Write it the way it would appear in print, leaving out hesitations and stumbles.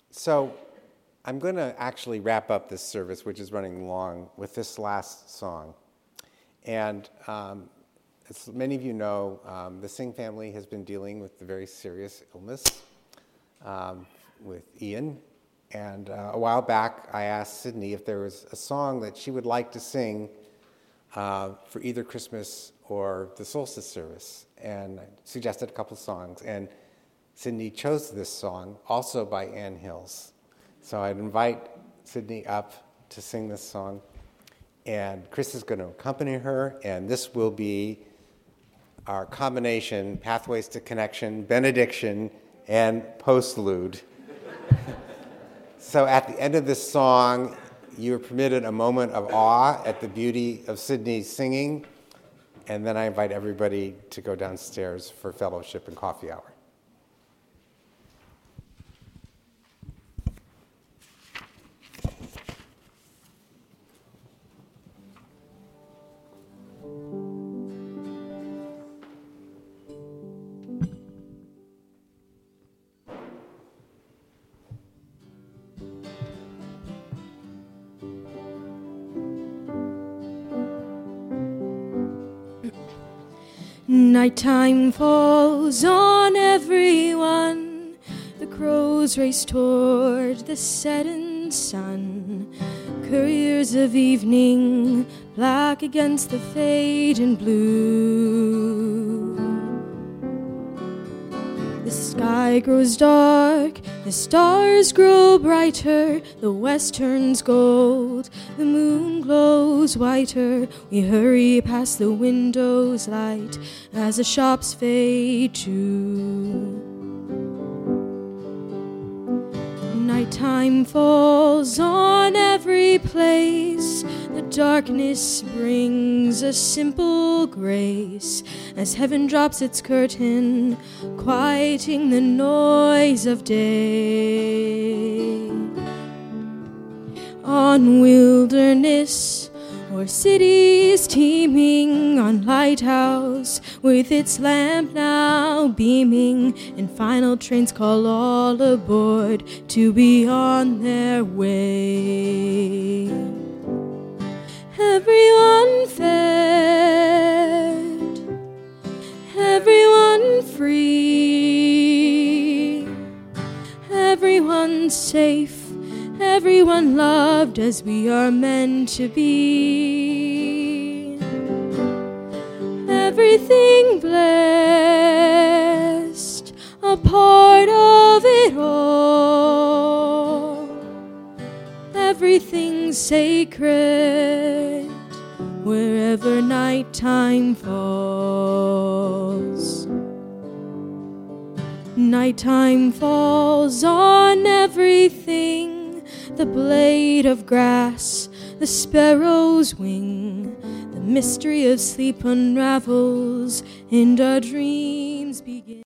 So I'm going to actually wrap up this service, which is running long, with this last song. And as many of you know, the Singh family has been dealing with a very serious illness with Ian. And a while back, I asked Sydney if there was a song that she would like to sing for either Christmas or the solstice service. And I suggested a couple songs. And Sydney chose this song, also by Ann Hills. So I'd invite Sydney up to sing this song. And Chris is going to accompany her. And this will be our combination, Pathways to Connection, Benediction, and Postlude. So at the end of this song, you are permitted a moment of awe at the beauty of Sydney's singing, and then I invite everybody to go downstairs for fellowship and coffee hour. Nighttime falls on everyone. The crows race toward the setting sun. Couriers of evening, black against the fading blue. The sky grows dark, the stars grow brighter, the west turns gold, the moon glows whiter. We hurry past the window's light as the shops fade too. Nighttime falls on every place. The darkness brings a simple grace as heaven drops its curtain, quieting the noise of day. On wilderness or cities teeming, on lighthouse with its lamp now beaming, and final trains call all aboard to be on their way. Everyone fed, everyone free, everyone safe, everyone loved as we are meant to be. Everything blessed, a part of it all. Everything sacred, wherever nighttime falls. Nighttime falls on everything. The blade of grass, the sparrow's wing, the mystery of sleep unravels, and our dreams begin.